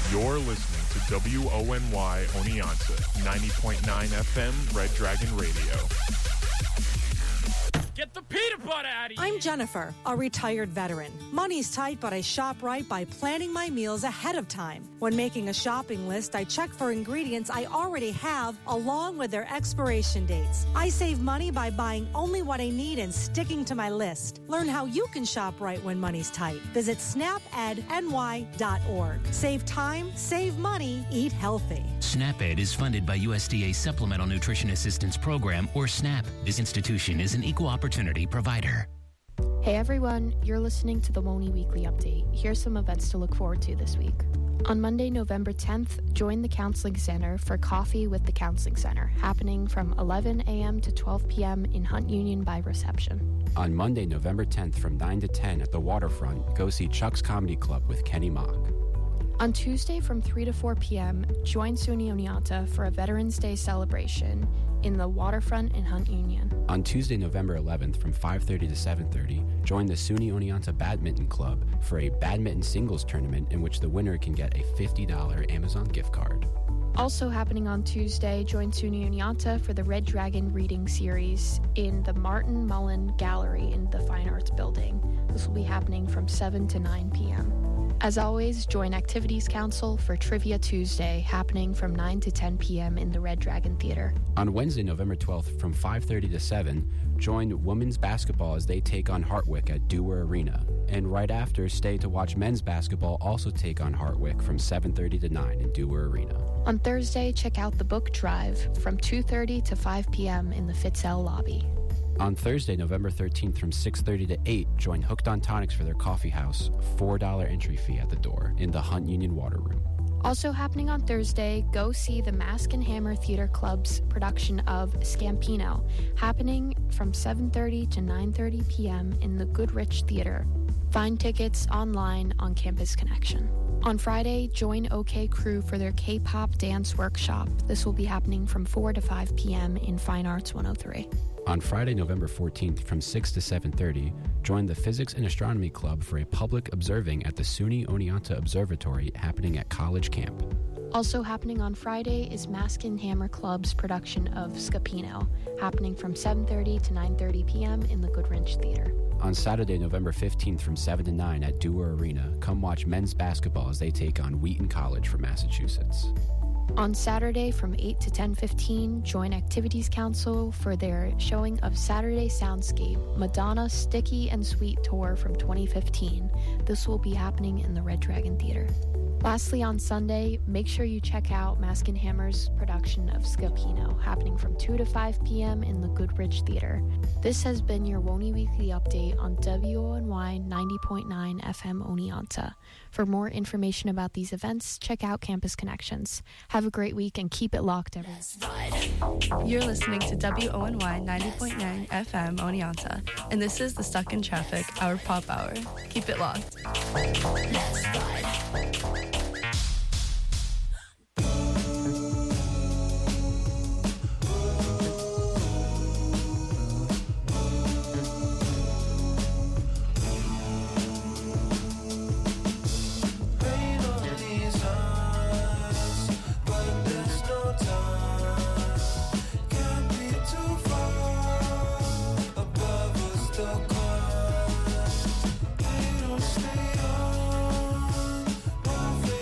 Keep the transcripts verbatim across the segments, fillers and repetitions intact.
You're listening to W O N Y Oneonta, ninety point nine F M, Red Dragon Radio. Get the peanut butter out of here! I'm Jennifer, a retired veteran. Money's tight, but I shop right by planning my meals ahead of time. When making a shopping list, I check for ingredients I already have along with their expiration dates. I save money by buying only what I need and sticking to my list. Learn how you can shop right when money's tight. Visit snap ed N Y dot org. Save time, save money, eat healthy. SNAP-Ed is funded by U S D A Supplemental Nutrition Assistance Program, or SNAP. This institution is an equal opportunity provider. Hey everyone, you're listening to the W O N Y Weekly Update. Here's some events to look forward to this week. On Monday, November tenth, join the Counseling Center for Coffee with the Counseling Center, happening from eleven a.m. to twelve p.m. in Hunt Union by reception. On Monday, November tenth, from nine to ten at the Waterfront, go see Chuck's Comedy Club with Kenny Mock. On Tuesday from three to four p.m., join SUNY Oneonta for a Veterans Day celebration in the Waterfront in Hunt Union. On Tuesday, November eleventh, from five thirty to seven thirty, join the SUNY Oneonta Badminton Club for a badminton singles tournament in which the winner can get a fifty dollars Amazon gift card. Also happening on Tuesday, join SUNY Oneonta for the Red Dragon reading series in the Martin Mullen Gallery in the Fine Arts Building. This will be happening from seven to nine p.m. As always, join Activities Council for Trivia Tuesday, happening from nine to ten p.m. in the Red Dragon Theater. On Wednesday, November twelfth, from five thirty to seven, join women's basketball as they take on Hartwick at Dewar Arena. And right after, stay to watch men's basketball also take on Hartwick from seven thirty to nine in Dewar Arena. On Thursday, check out the Book Drive from two thirty to five p.m. in the Fitzell lobby. On Thursday, November thirteenth, from six thirty to eight, join Hooked on Tonics for their coffee house, four dollars entry fee at the door, in the Hunt Union Water Room. Also happening on Thursday, go see the Mask and Hammer Theater Club's production of Scampino, happening from seven thirty to nine thirty p.m. in the Goodrich Theater. Find tickets online on Campus Connection. On Friday, join OK Crew for their K-pop dance workshop. This will be happening from four to five p.m. in Fine Arts one oh three. On Friday, November fourteenth, from six to seven thirty, join the Physics and Astronomy Club for a public observing at the SUNY Oneonta Observatory happening at College Camp. Also happening on Friday is Mask and Hammer Club's production of Scapino, happening from seven thirty to nine thirty p.m. in the Goodrich Theater. On Saturday, November fifteenth, from seven to nine at Dewar Arena, come watch men's basketball as they take on Wheaton College from Massachusetts. On Saturday from eight to ten fifteen, join Activities Council for their showing of Saturday Soundscape, Madonna Sticky and Sweet Tour from twenty fifteen. This will be happening in the Red Dragon Theater. Lastly, on Sunday, make sure you check out Mask and Hammer's production of Scapino, happening from two to five p.m. in the Goodrich Theater. This has been your W O N Y Weekly Update on W O N Y ninety point nine F M Oneonta. For more information about these events, check out Campus Connections. Have a great week and keep it locked, everyone. You're listening to W O N Y ninety point nine F M Oneonta, and this is the Stuck in Traffic, our pop hour. Keep it locked. Let's ride. Stay on,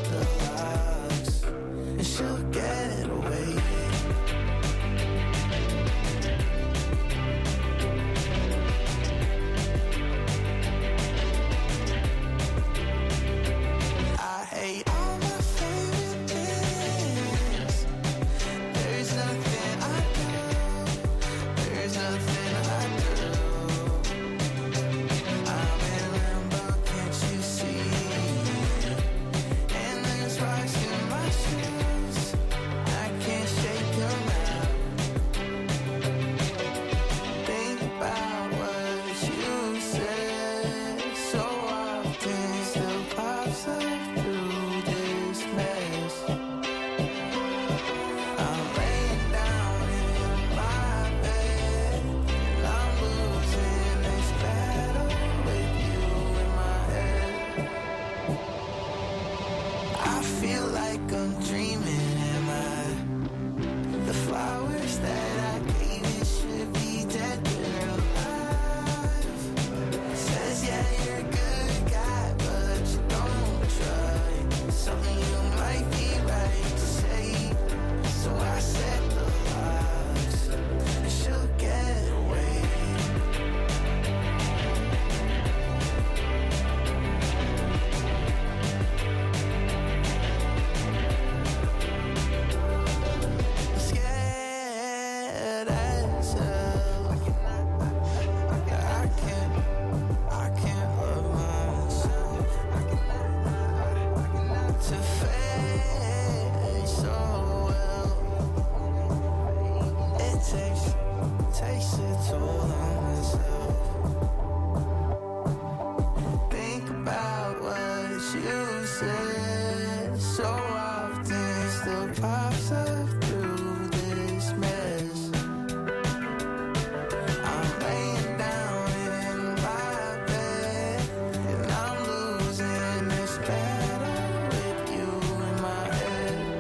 the locks, and she'll get away. I hate all my favorite things. There's nothing I do, there's nothing I do. I'm in limbo, can't you see? And there's rocks in my shoes, I can't shake them out. Think about what you said so often, still pops up through this mess. I'm laying down in my bed, and I'm losing this battle with you in my head. I feel like I'm dreaming, am I? The flowers that I gave you should be dead, they're alive. Says yeah, you're a good guy, but you don't try. Something you might be right to say. So I set the locks, and she'll get away. Scared as hell. I can't, I can't love myself. To face so well, it takes, takes a toll on myself. Think about what you said so often, still pops up through this mess. I'm laying down in my bed, and I'm losing this battle with you in my head.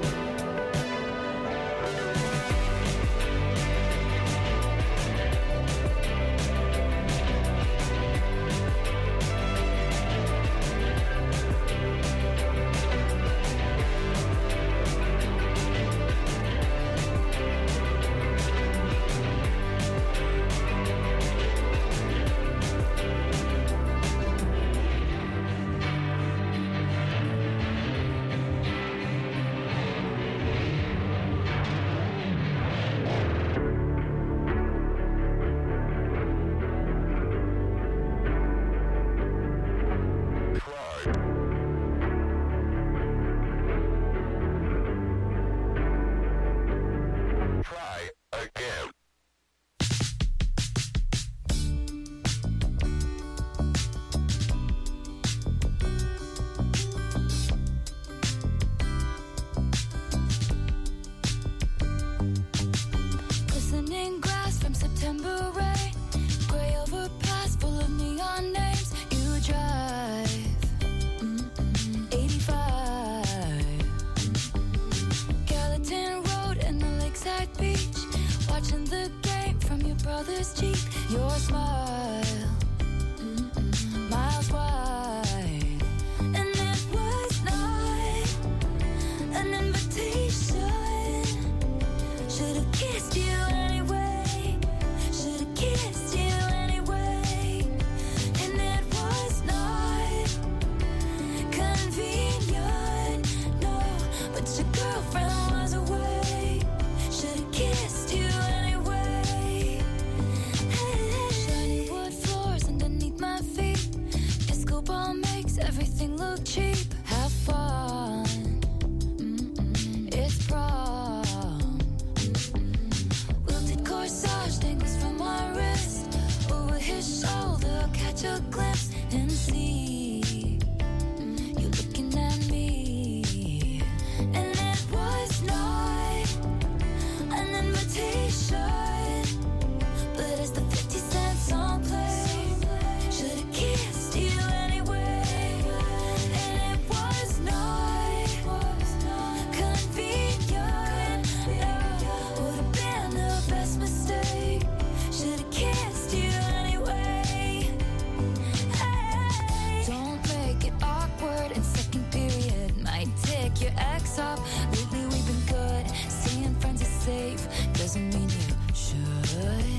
take your ex off. Lately we've been good. Seeing friends is safe doesn't mean you should.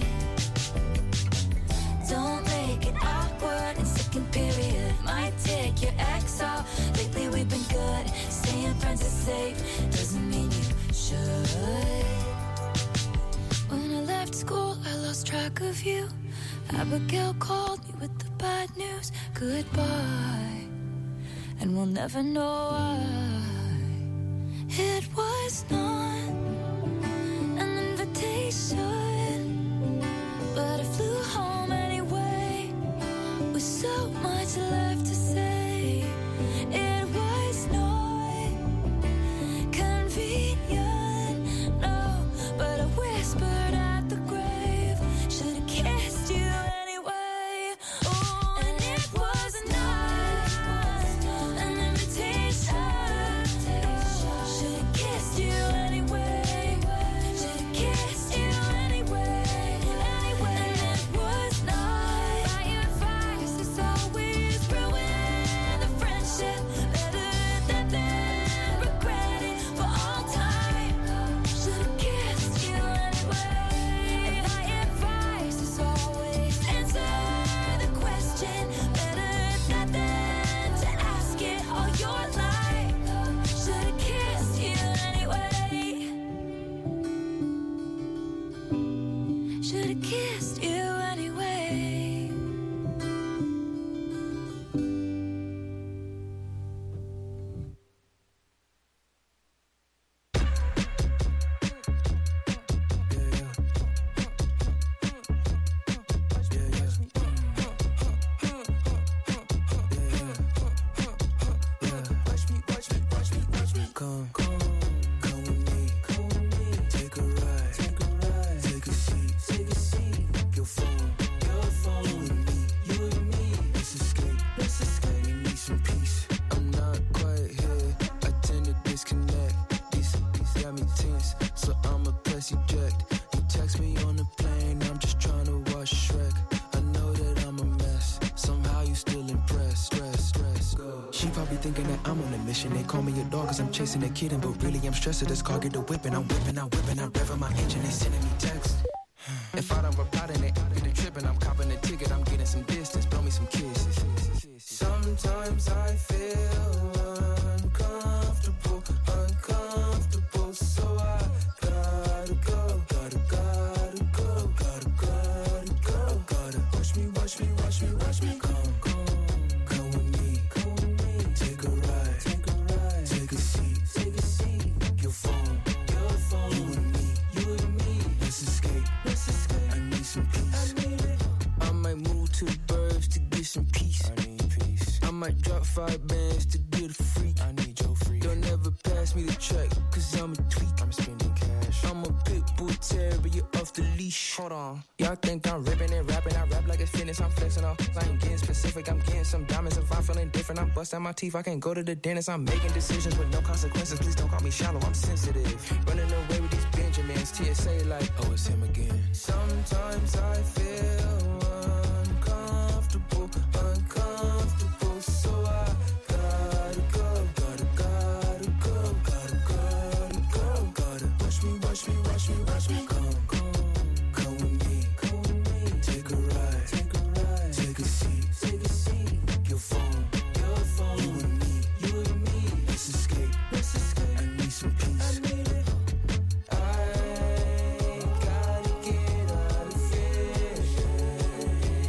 Don't make it awkward in second period. Might take your ex off. Lately we've been good. Saying friends is safe doesn't mean you should. When I left school, I lost track of you. Abigail called me with the bad news. Goodbye. And we'll never know why. It was not an invitation, but I flew home anyway with so much left to say. It was not convenient, no, but I whispered at the grave. Should've kissed you anyway. Oh, and it was not an invitation. Should've kissed you anyway. Should've kissed you anyway. Anyway, and it was not my advice. It's always ruin the friendship. Better that than regret it for all time. Should've kissed you anyway. My advice is always answer the question. Better that than to ask it all your life. Should've kissed you anyway. Should've kissed you anyway. Come, come, come with me, come with me. Take a ride, take a ride, take a seat, take a seat. Your phone, your phone. You and me, you and me. Let's escape, let's escape. We need some peace. I'm not quite here. I tend to disconnect. These, these got me tense, so I'ma press eject. You text me on the plane, I'm just trying to watch Shrek. I know that I'm a mess. Somehow you still impressed. Stress, stress, go. She probably thinking that I'm on a mission. They call me a dog cause I'm chasing a kitten, but really I'm stressed at this car, get the whipping. I'm whipping, I'm whipping, I'm revving my engine. They sending me texts. If I don't reply, then they get the tripping. I'm copping a ticket, I'm getting some distance. Blow me some kisses. Sometimes I feel uncomfortable, uncomfortable. So I gotta go, gotta, gotta go, gotta, gotta go, gotta. Watch me, watch me, watch me, watch me. Come, come, come with me, come with me. Take a ride, take a ride, take a seat, take a seat. Your phone, your phone. You and me, you and me. Let's escape, let's escape. I need some peace. I need it. I might move to the burbs to get some peace. I need peace. I might drop five bands to get a freak. I need your freak. Don't ever pass me the track, cause I'm a tweak. I'm spending cash. I'm a pit bull terrier, but you're off the leash. Hold on. Y'all think I'm ripping and rapping. I rap like it's fitness, I'm flexing off. I ain't getting specific, I'm getting some diamonds. If I'm feeling different, I'm busting my teeth. I can't go to the dentist, I'm making decisions with no consequences. Please don't call me shallow, I'm sensitive. Running away with these Benjamins. T S A like, oh, it's him again. Sometimes I feel uncomfortable, uncomfortable. So I gotta go, gotta, gotta go, gotta, gotta go, gotta. Watch me, watch me, watch me, watch me. Come, come, come with me, come with me. Take a ride, take a ride, take a seat, take a seat. Your phone, your phone. You and me, you and me. Let's escape, let's escape. I need some peace. I need it. I gotta get out of here.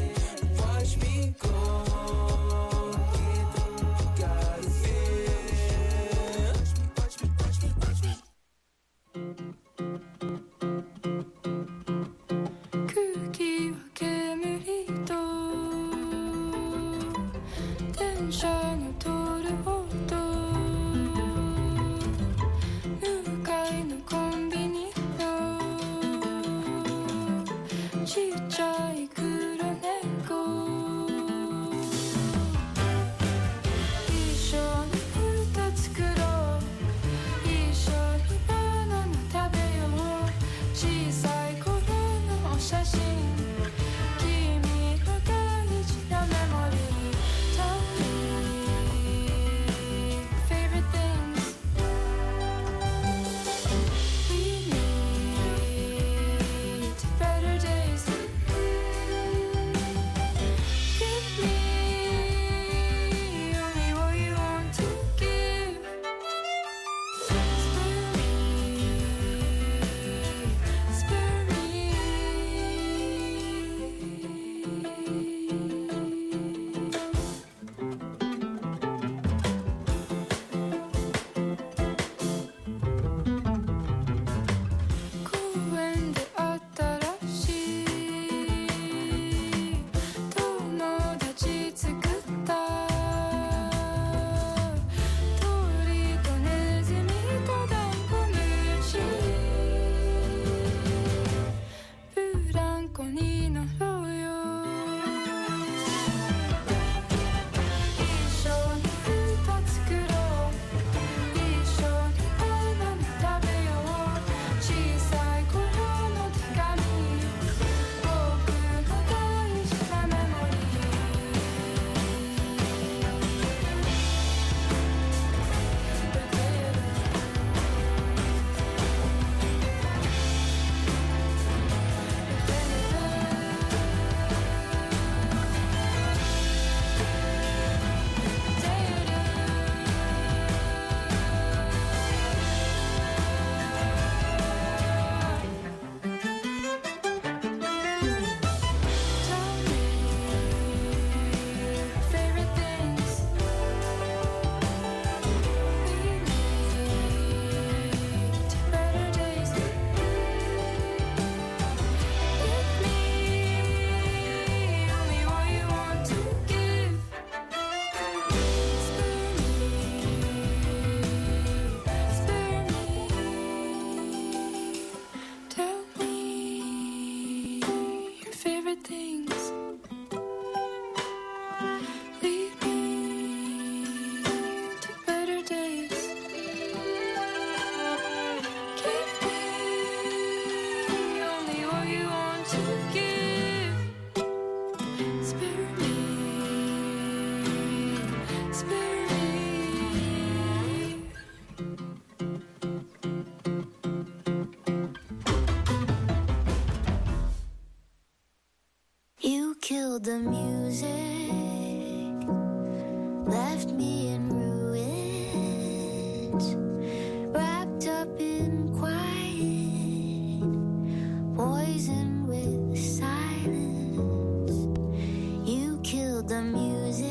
wrapped up in quiet, poisoned with silence. You killed the music,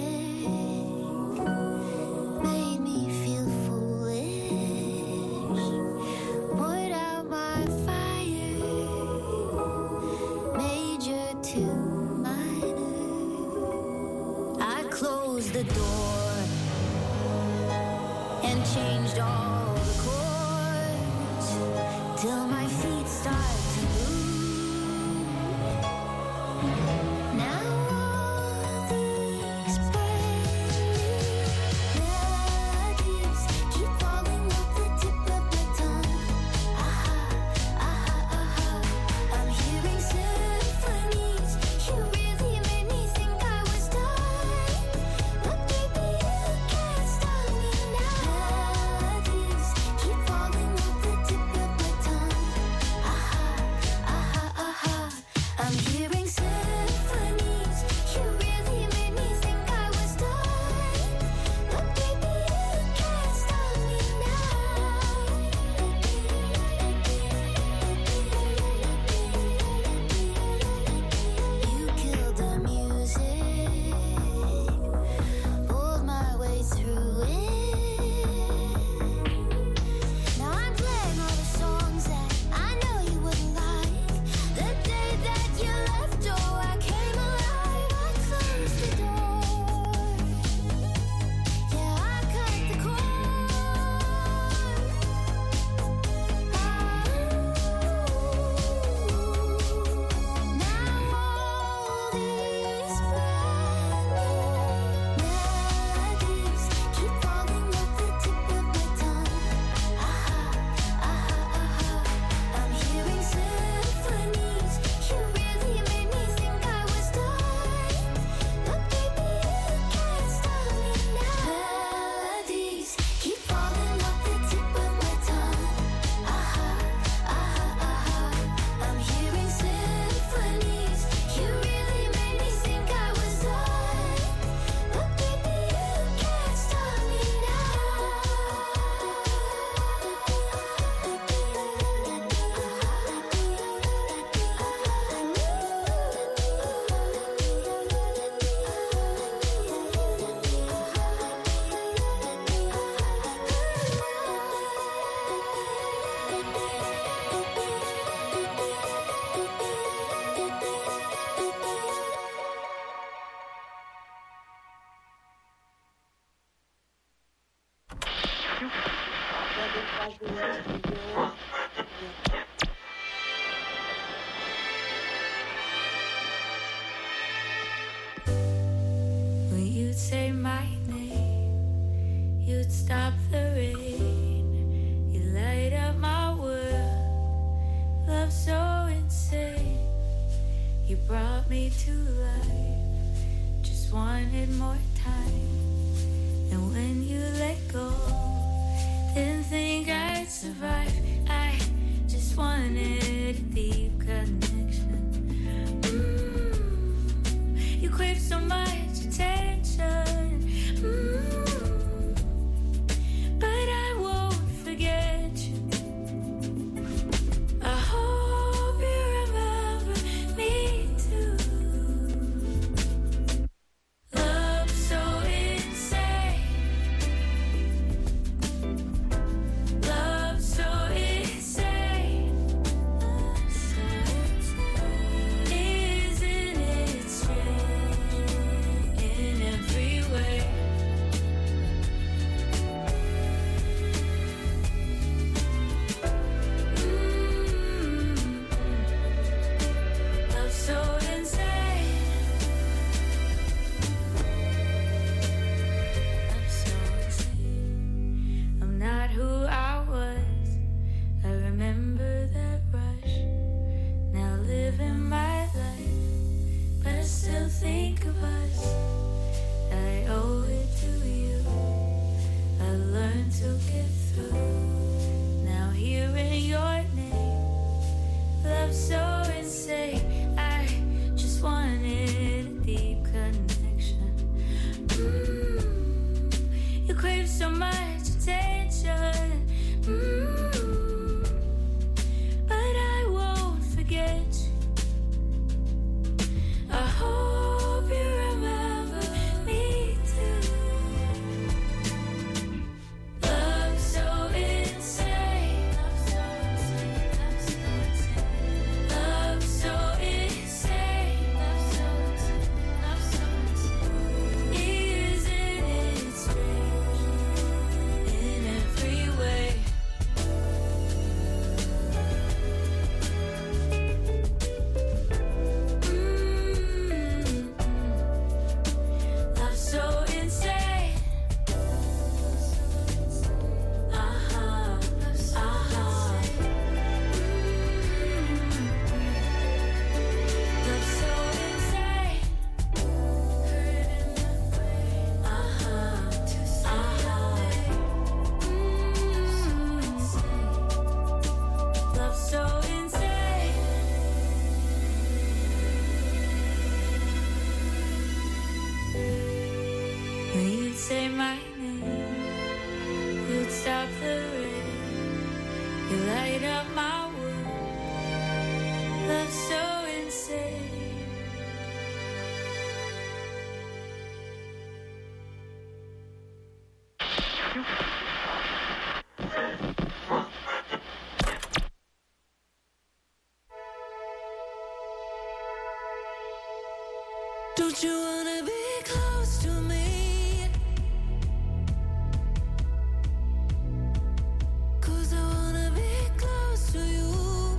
made me feel foolish, put out my fire, major to minor. I closed the door and changed all the chords till my feet start to move. Now all these brand new melodies keep falling off the tip of my tongue. Aha, aha, aha. I'm hearing symphonies. You really made me think I was done. But baby, you can't stop me now. Melodies keep falling off the tip of my tongue. Aha, aha, aha. I'm hearing symphonies. You really made me think I was done. But baby, you can't stop me now. You killed the music, pulled my way through it. Now I'm playing all the songs that I know you wouldn't like. The day that you left, oh, I came alive. I closed the door. Yeah, I cut the cord. Now all these brand new melodies keep falling off the tip of my tongue. Aha, aha, aha. I'm hearing symphonies. You really made me think I was done. But baby, you can't stop me now. Melodies keep falling off the tip of my tongue. Aha, aha, aha. I'm hearing symphonies. You really made me think I was done. But baby, you can't stop me When you'd say my name, you'd stop the rain. You light up my world, love so insane. You brought me to life, just wanted more time. And when you let go, didn't think I'd survive. I just wanted a deep connection. Mm, you crave so much attention. Mm, but I won't forget you. I hope you remember me too. Love so you. Don't you wanna be close to me? 'Cause I wanna be close to you.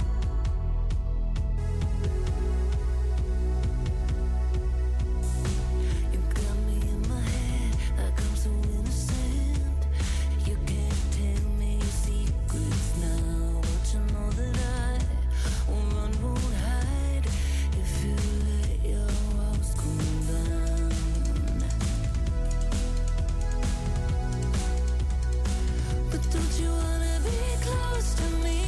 You got me in my head like I'm so innocent. You can't tell me your secrets now, but you know that I won't run, won't hide if you let your walls come down. But don't you wanna be close to me?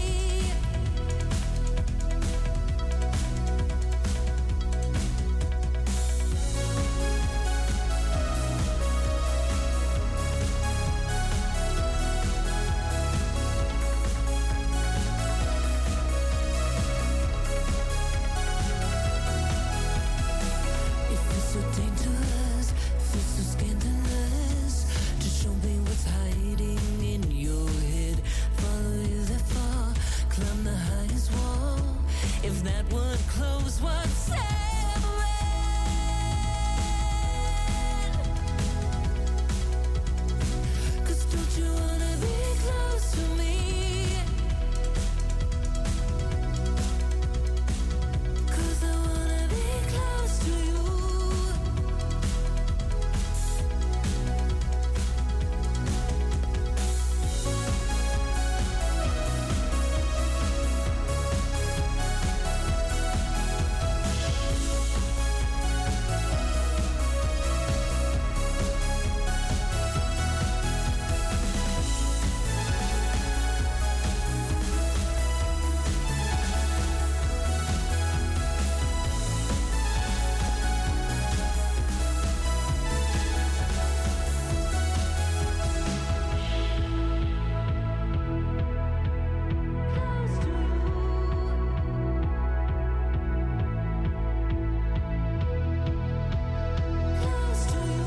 If it's so dangerous, if it's so scandalous, just show me what's hiding in your head. Follow you that far, climb the highest wall. If that would close what's separate. 'Cause don't you wanna be close to me? 'Cause I wanna be close to you. Close to you.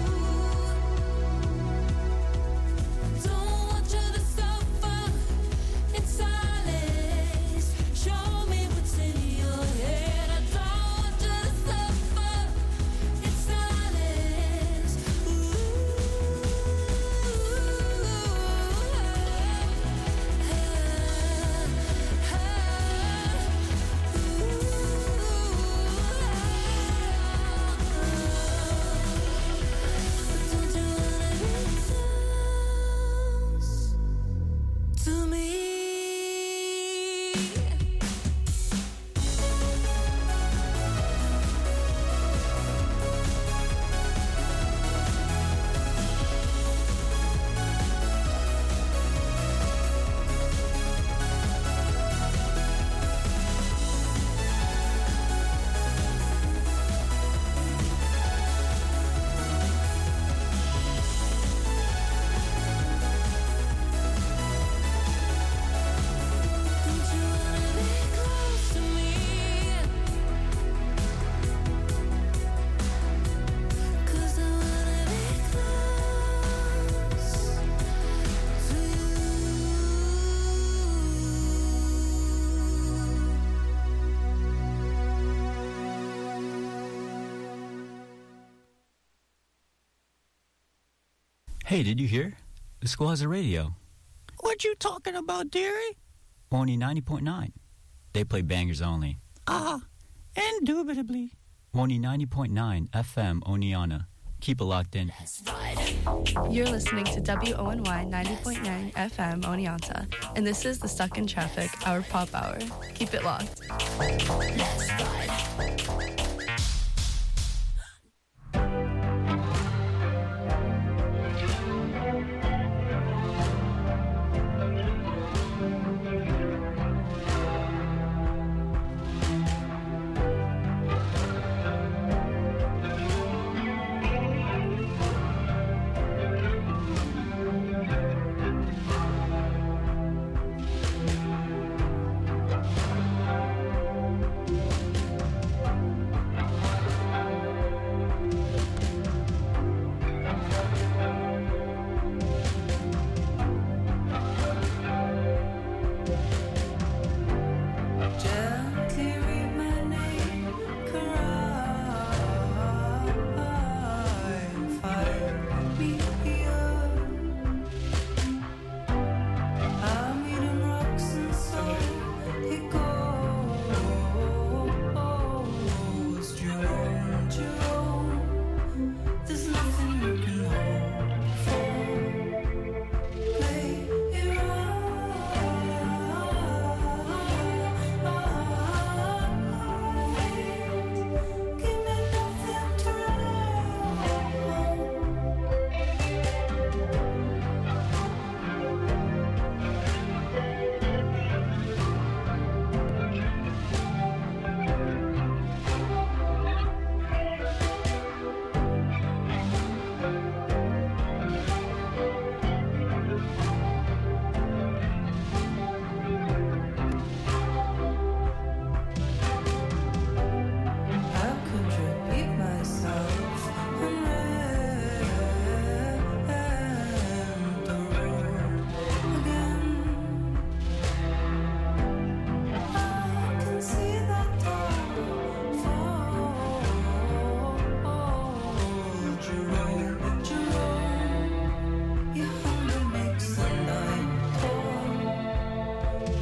Don't want you to suffer in silence. Show me what's in your head. I don't want you to suffer in silence. Don't you wanna be close to me? Don't you wanna be close to me? 'Cause I wanna be close to you. Hey, did you hear? The school has a radio. What you talking about, dearie? Only ninety point nine. They play bangers only. Ah, indubitably. Only ninety point nine F M Oneonta. Keep it locked in. You're listening to W O N Y ninety point nine F M Oneonta, and this is the Stuck in Traffic, our pop hour. Keep it locked.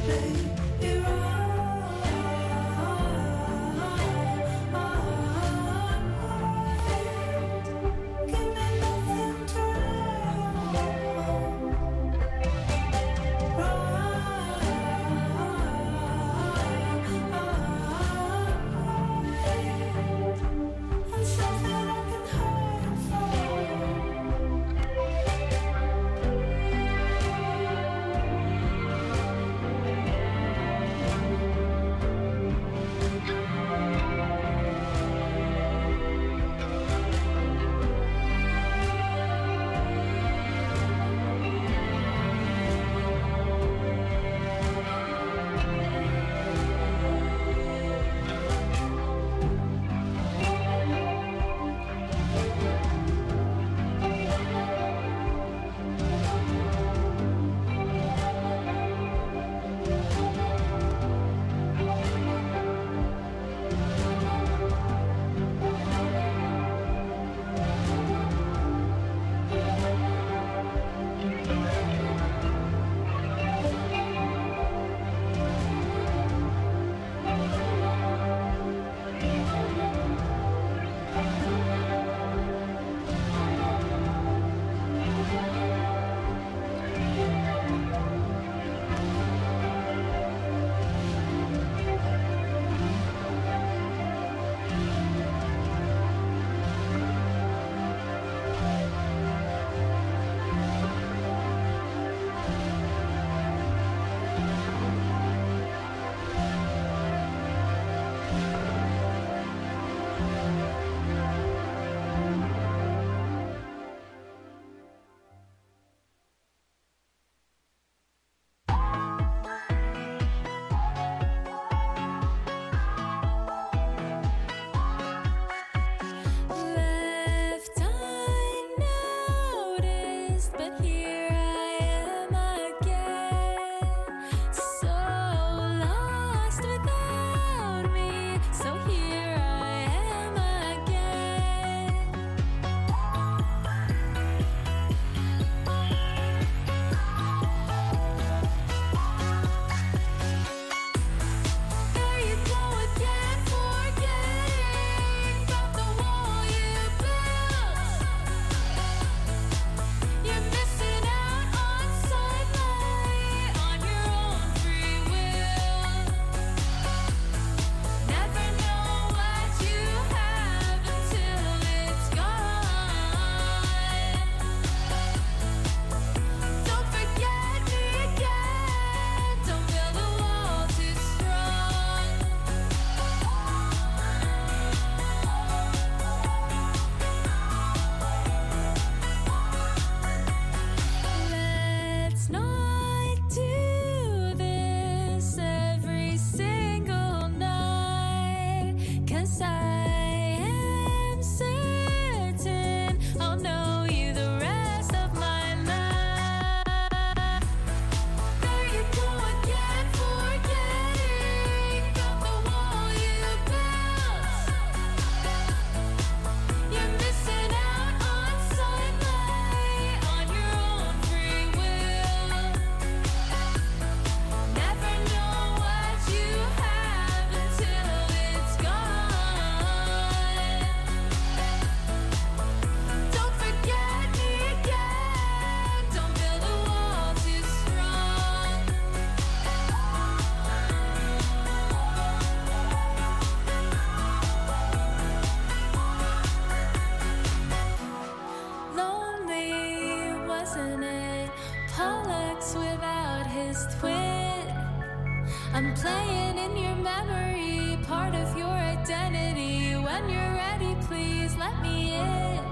I'm playing in your memory, part of your identity. When you're ready, please let me in.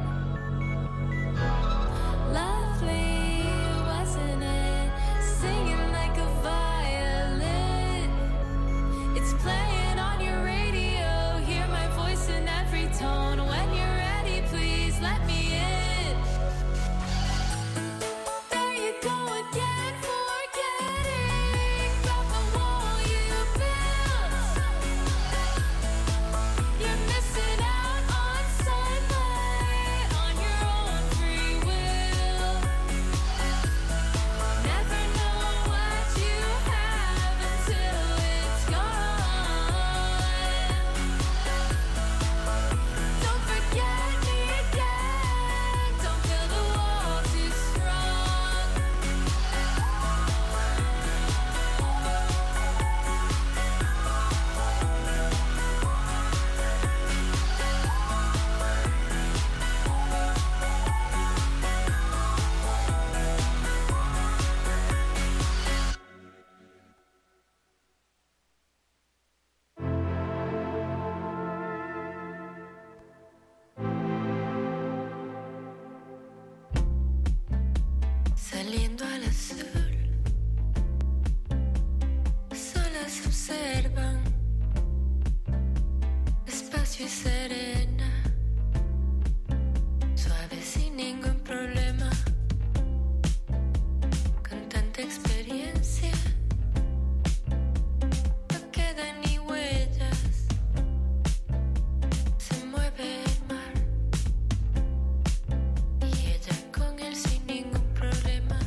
Lovely, wasn't it? Singing like a violin. It's playing on your radio. Hear my voice in every tone. When you're ready, please let me in. There you go again, forgetting about the wall you built. You're missing out on sunlight, on your own free will. noche serena, suave sin ningún problema, con tanta experiencia, no quedan ni huellas, se mueve el mar, y ella con él sin ningún problema,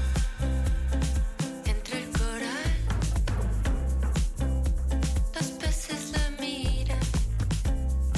entre el coral, los peces la miran.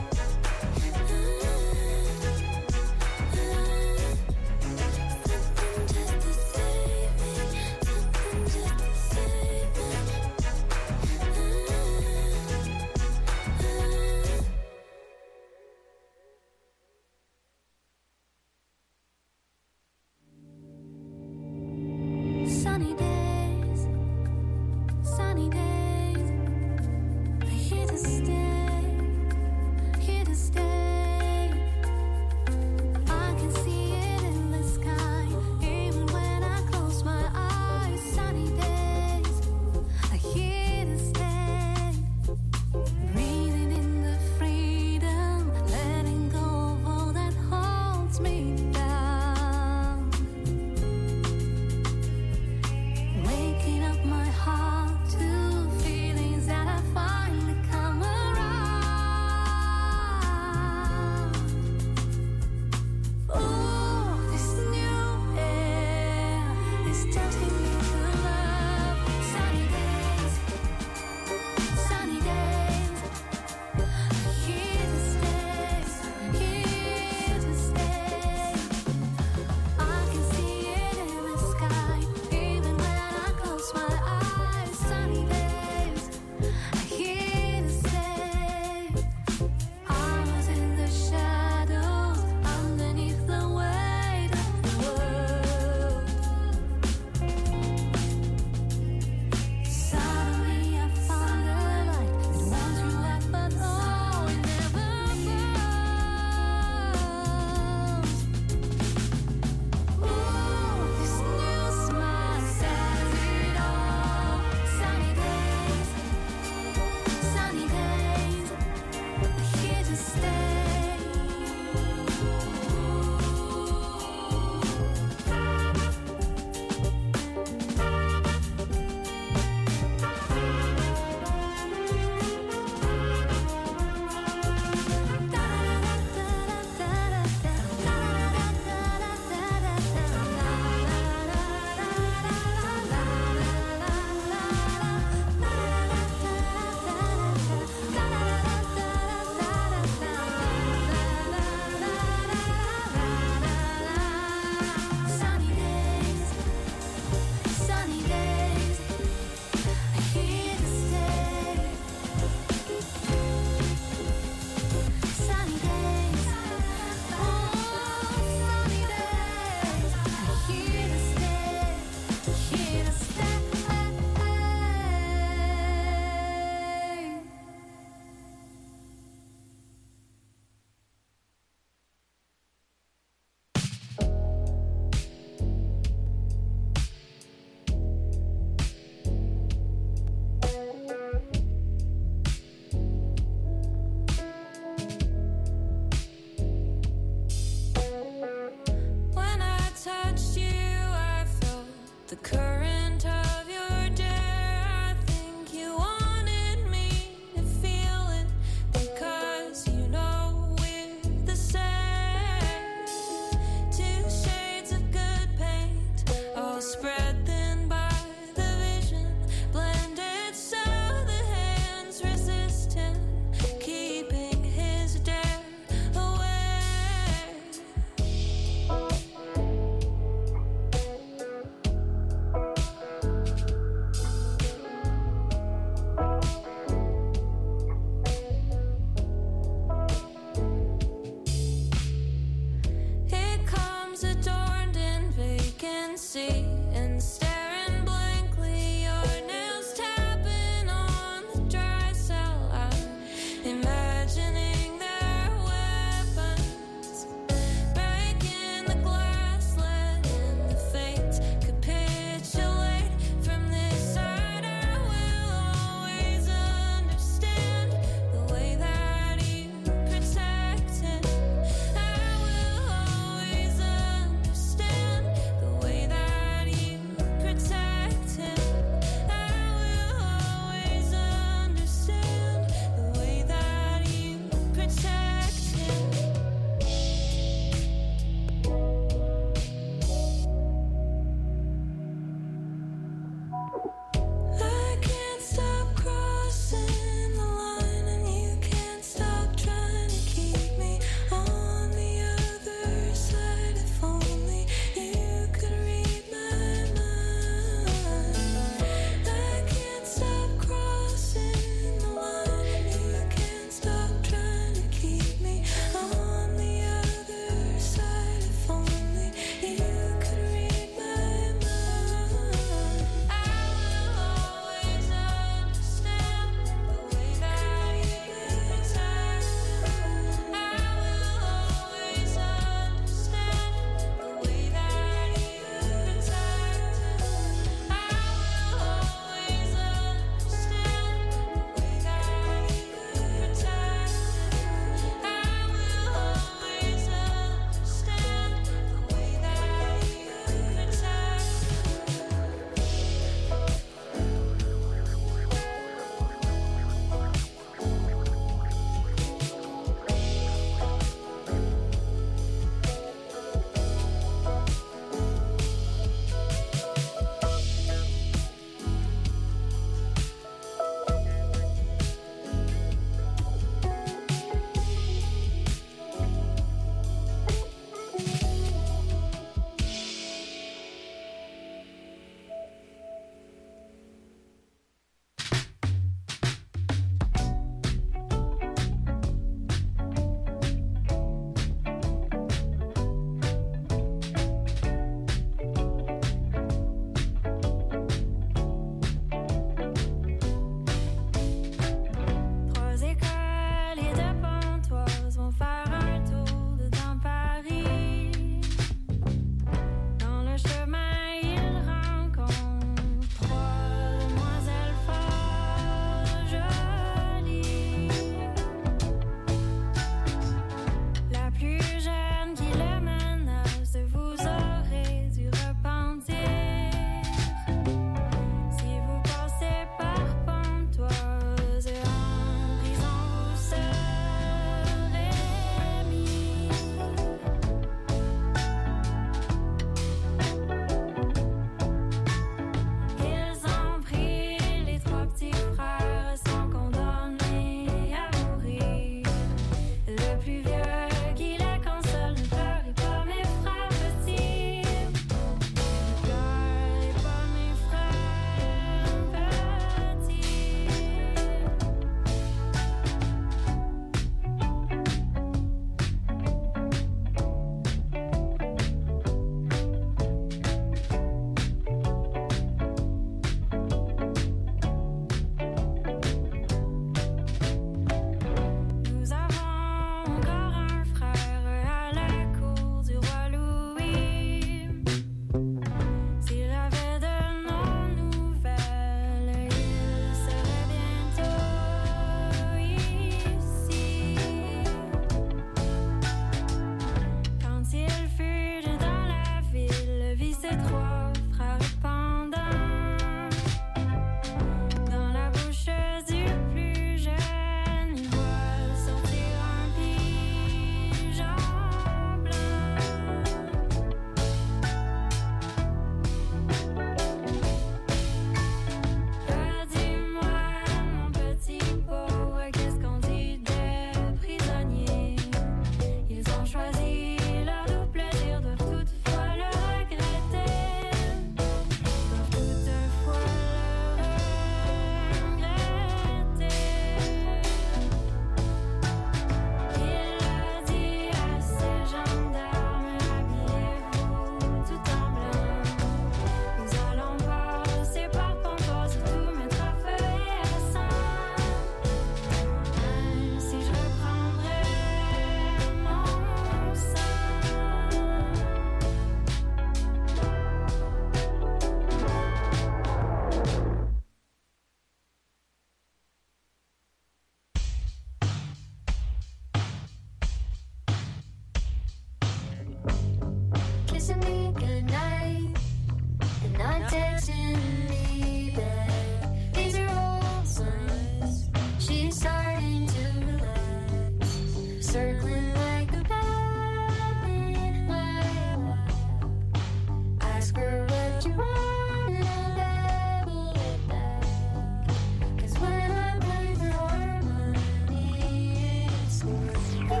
kissing me goodnight and not texting me back. These are all signs she's starting to relax, circling like a bat in my lap. Ask her what you want and I'll babble it back. 'Cause when I play for harmony, it's for you.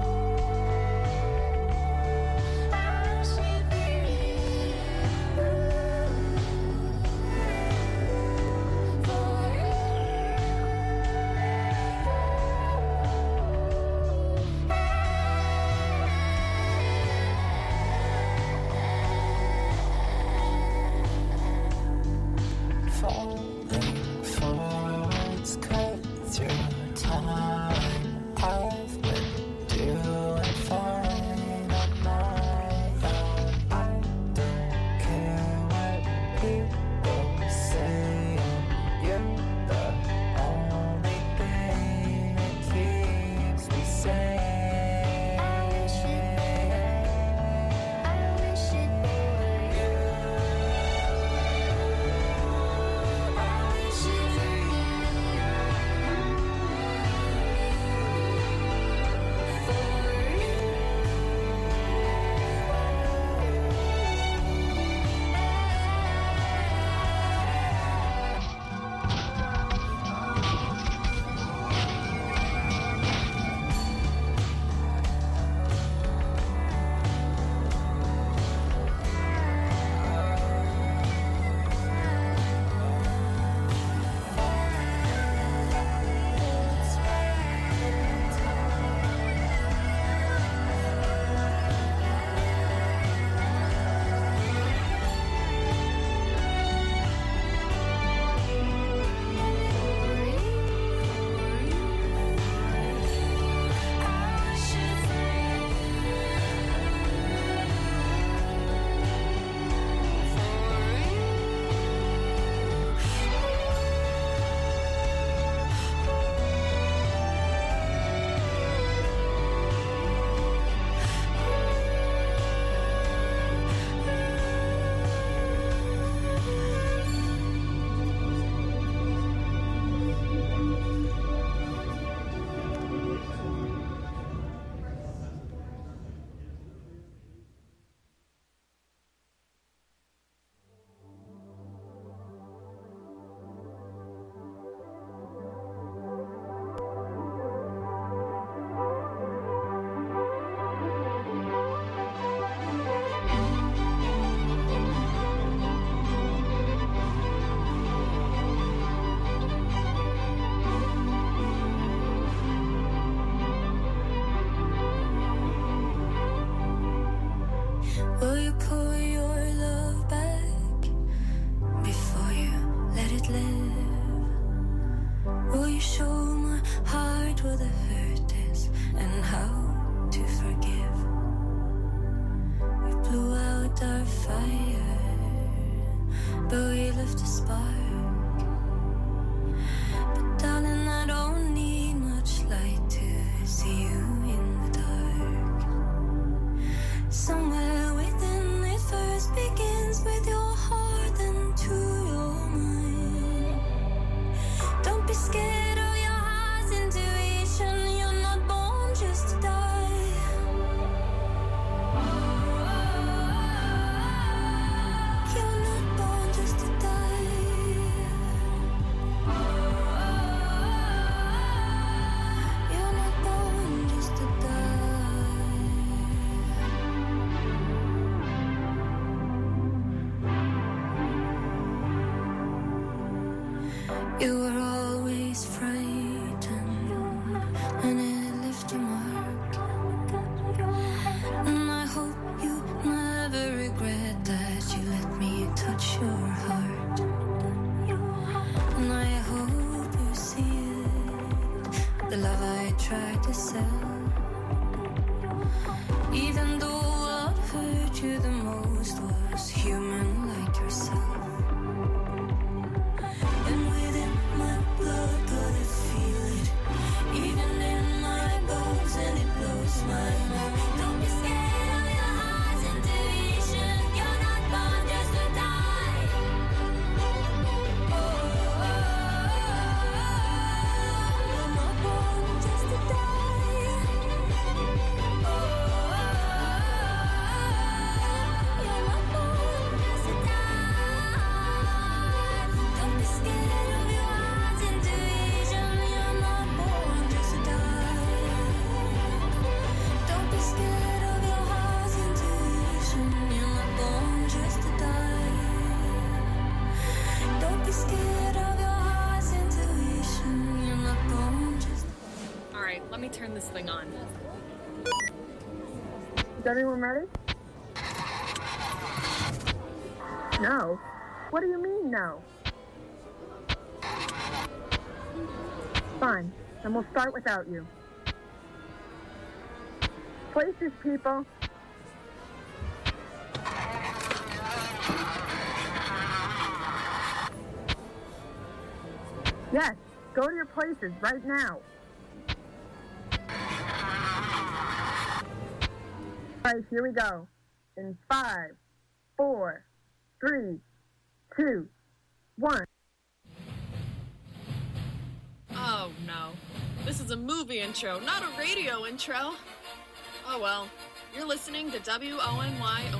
Will you pull your love back before you let it live? Will you show my heart where the hurt is and how to forgive? We blew out our fire, but we left a spark. But darling, I don't need much light to see you in the dark. Somewhere within it first begins with your heart and to your mind. Don't be scared of your heart's intuition. You're not born just to die. You're not born just to die. You're not born just to die. You were always frightened, and it left a mark. And I hope you never regret that you let me touch your heart. And I hope you see it, the love I tried to sell. Even though what hurt you the most was human like yourself. And within my blood, could I feel it? Even in my bones, and it blows my mind. Don't be scared of your heart's intuition. right, let me turn this thing on. Is everyone ready? No. What do you mean, no? Fine, then we'll start without you. Places, people. Yes, go to your places right now. All right, here we go. In five, four, three, two, one. Oh, no. This is a movie intro, not a radio intro. Oh, well. You're listening to W O N Y